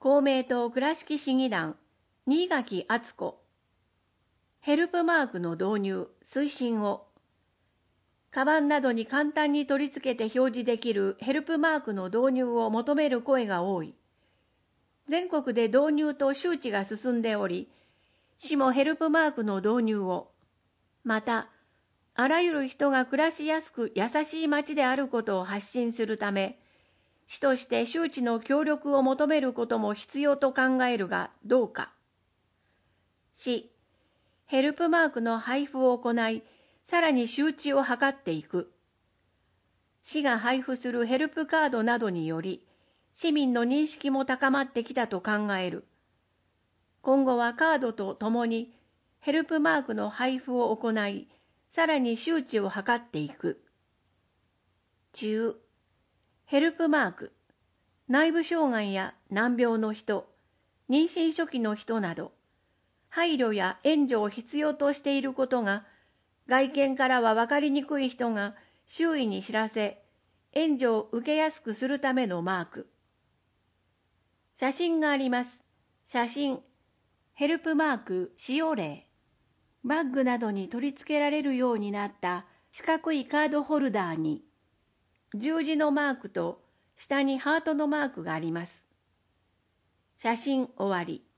公明党倉敷市議団、新垣敦子。ヘルプマークの導入、推進を。カバンなどに簡単に取り付けて表示できるヘルプマークの導入を求める声が多い。全国で導入と周知が進んでおり、市もヘルプマークの導入を。また、あらゆる人が暮らしやすく優しい街であることを発信するため、市として周知の協力を求めることも必要と考えるがどうか。市、ヘルプマークの配布を行い、さらに周知を図っていく。市が配布するヘルプカードなどにより、市民の認識も高まってきたと考える。今後はカードとともにヘルプマークの配布を行い、さらに周知を図っていく。中、ヘルプマーク、内部障害や難病の人、妊娠初期の人など、配慮や援助を必要としていることが、外見からは分かりにくい人が周囲に知らせ、援助を受けやすくするためのマーク。写真があります。写真、ヘルプマーク使用例。バッグなどに取り付けられるようになった四角いカードホルダーに、十字のマークと下にハートのマークがあります。写真終わり。